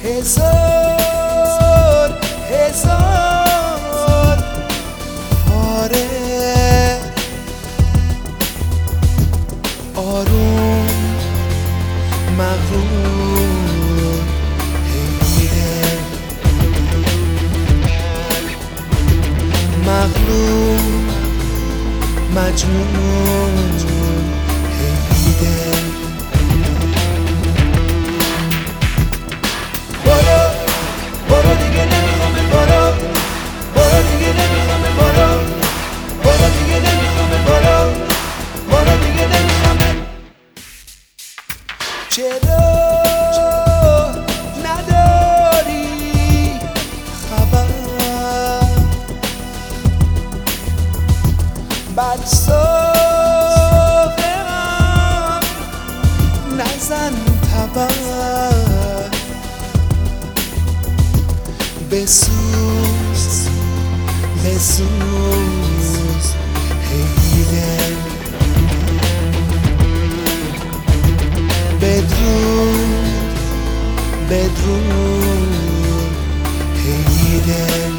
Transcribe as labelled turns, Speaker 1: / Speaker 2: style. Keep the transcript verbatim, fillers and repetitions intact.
Speaker 1: هزار هزار پاره آروم مغرور هیره مغلوب مجنون هیده برو برو دیگه نمیخوامه برو برو دیگه نمیخوامه برو برو دیگه نمیخوامه برو برو دیگه نمیخوامه چرا نداری خبر بر ساقم نزن تبر بسوز بسوز هیده بدرود بدرود هیده